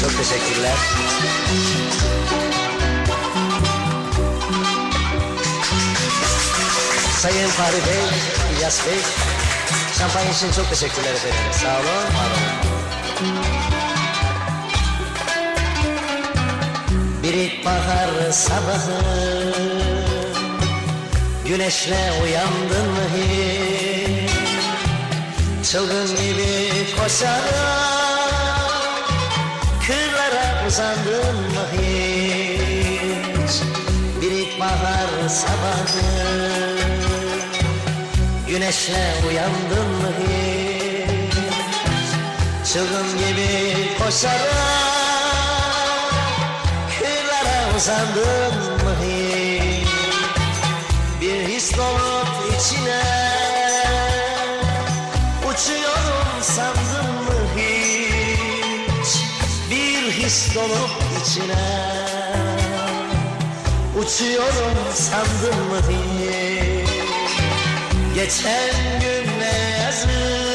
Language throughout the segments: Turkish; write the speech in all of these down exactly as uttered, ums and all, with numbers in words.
Çok teşekkürler. Sayın Fahri Bey, İlyas Bey, şampanya için çok teşekkürler efendim. Sağ olun, var olun. Bir ilkbahar sabahı, güneşle uyandın mı hiç? Çılgın gibi koşarak kırlara uzandın mı hiç? Bir ilkbahar sabahı, güneşle uyandın mı hiç? Çılgın gibi koşarak kırlara uzandın mı hiç? Bir his dolup içine uçuyorum sandın mı hiç? Bir his dolup içine uçuyorum sandın mı hiç? Geçen gün ne yazık,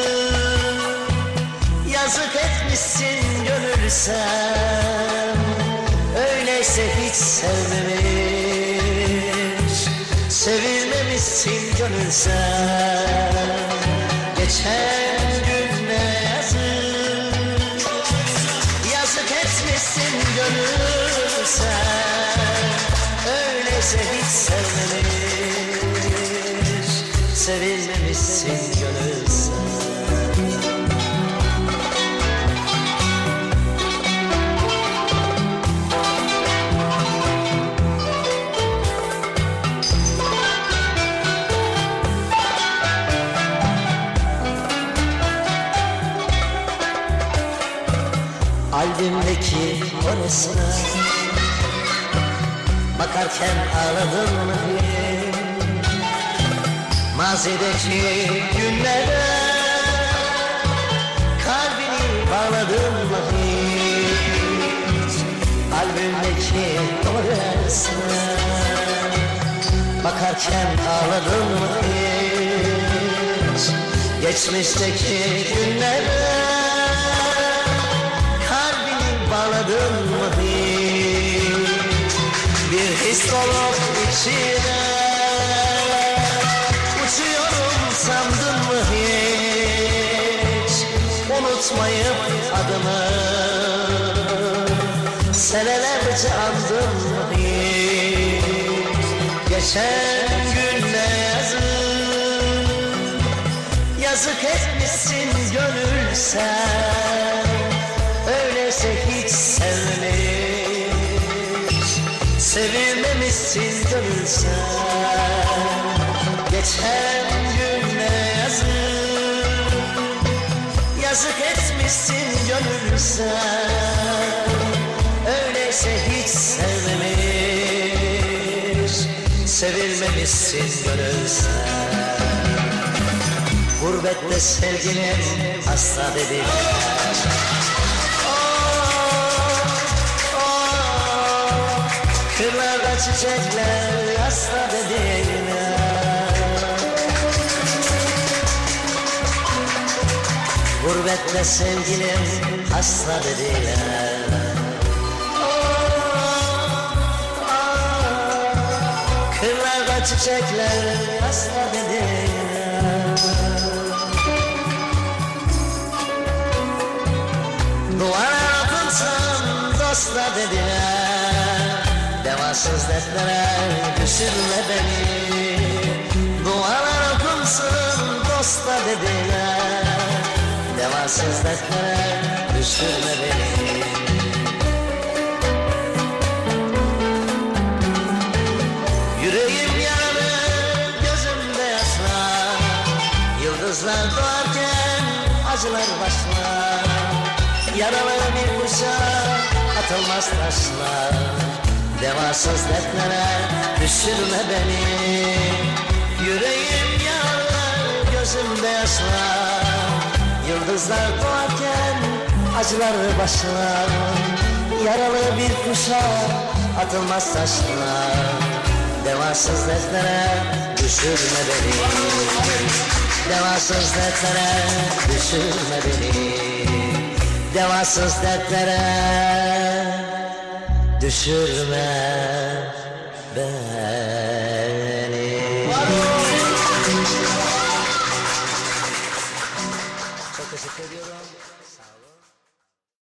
yazık etmişsin gönül sen. Öyleyse hiç sevmemiş, sevilmemişsin gönül sen. Geçen gün ne yazık, yazık etmişsin gönül sen. Öyleyse hiç sevmemiş, sevilmemişsin gönül sen. Albümdeki o resme bakarken ağladın mı hiç? Mazideki günlere kalbini bağladın mı hiç? Albümdeki o resme bakarken ağladın mı hiç? Geçmişteki günlere bağladın mı hiç? Bir his olup içine uçuyorum sandın mı hiç? Unutmayıp adımı senelerce andın mı hiç? Geçen gün ne yazık, yazık etmişsin gönül sen. Öyleyse hiç sevmemiş, sevilmemişsin gönül sen. Geçen gün ne yazık, yazık etmişsin gönül sen. Öyleyse hiç sevmemiş, sevilmemişsin gönül sen. Gurbette sevgilim hasta dediler, kırlarda çiçekler hasta dediler. Gurbette sevgilim hasta dediler. Kırlarda çiçekler hasta dediler. Duvara atılsam dosta dediler. Devasız dertlere düşürme beni. Dualar okunsun dosta dediler. Devasız dertlere düşürme beni. Yüreğim yaralı, gözümde yaşlar. Yıldızlar doğarken acılar başlar. Yaralı bir kuşa atılmaz taşlar. Devasız dertlere düşürme beni. Yüreğim yaralı, gözümde yaşlar. Yıldızlar doğarken acılar başlar. Yaralı bir kuşa atılmaz taşlar. Devasız dertlere düşürme beni. Devasız dertlere düşürme beni. devasız dertlere düşürme beni. Çok teşekkür ediyorum.